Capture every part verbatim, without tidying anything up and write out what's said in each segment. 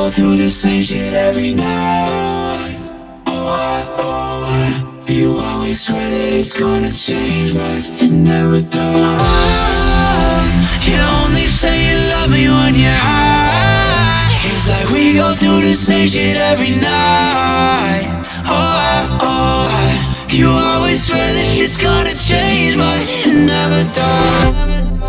go through the same shit every night. Oh, I, oh, I, you always swear that it's gonna change, but it never does. You only say you love me when you're high. It's like we go through the same shit every night. Oh, I, oh, I, you always swear that shit's gonna change, but it never does.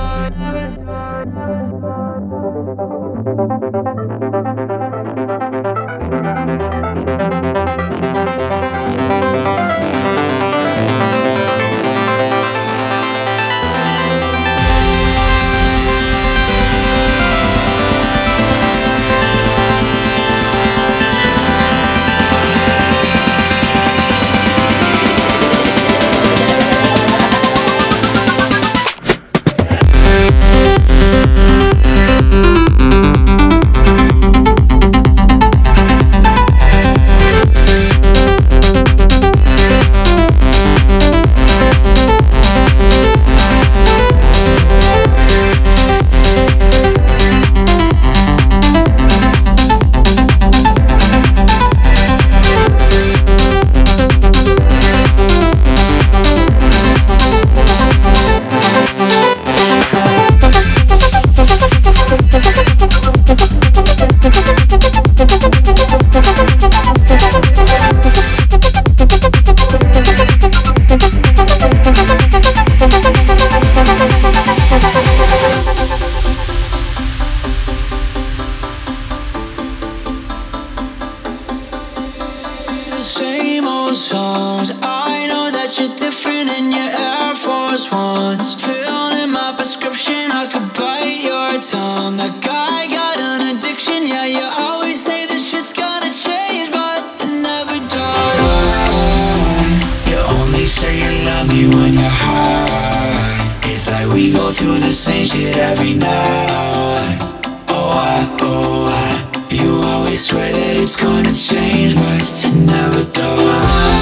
Same old songs. I know that you're different in your Air Force Ones. Filling my prescription, I could bite your tongue. That guy got an addiction. Yeah, you always say this shit's gonna change, but it never does. You only say you love me when you're high. It's like we go through the same shit every night. Oh, I, oh, I, you always swear that it's gonna change, but it never does.